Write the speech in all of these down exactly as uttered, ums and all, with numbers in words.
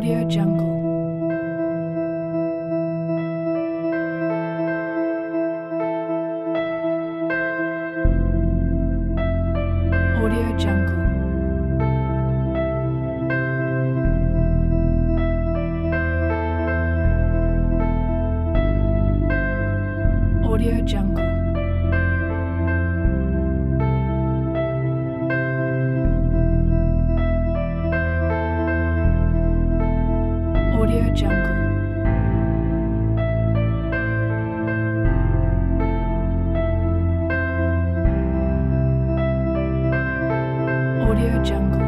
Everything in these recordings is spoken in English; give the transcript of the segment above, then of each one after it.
Audio Jungle. Audio Jungle. Audio Jungle. Audio Jungle. Audio Jungle.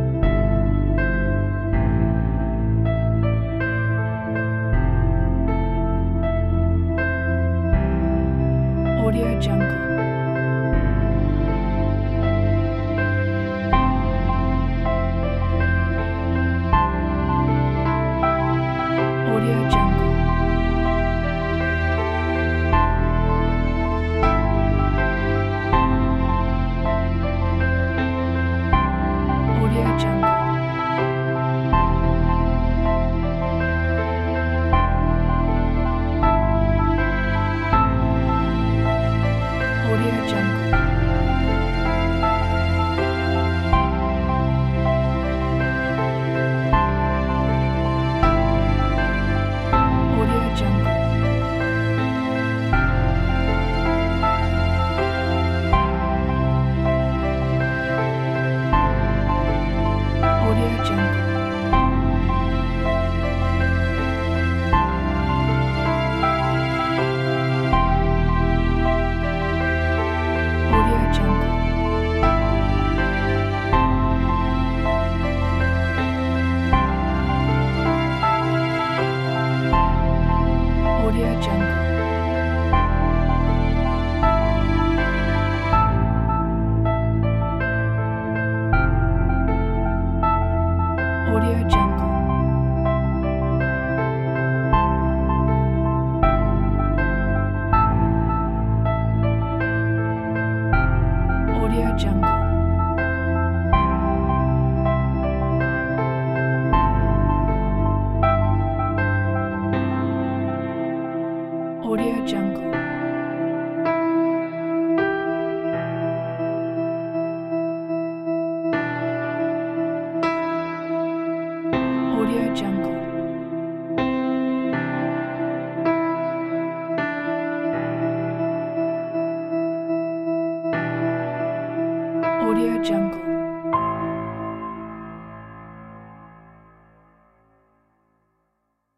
Audio Jungle. Audio Jungle. Audio Jungle. Audio Jungle. Audio Jungle. Audio Jungle. Audio Jungle. Audio Jungle. Audio Jungle. Audio Jungle. Audio Jungle. Audio Jungle. Audio Jungle.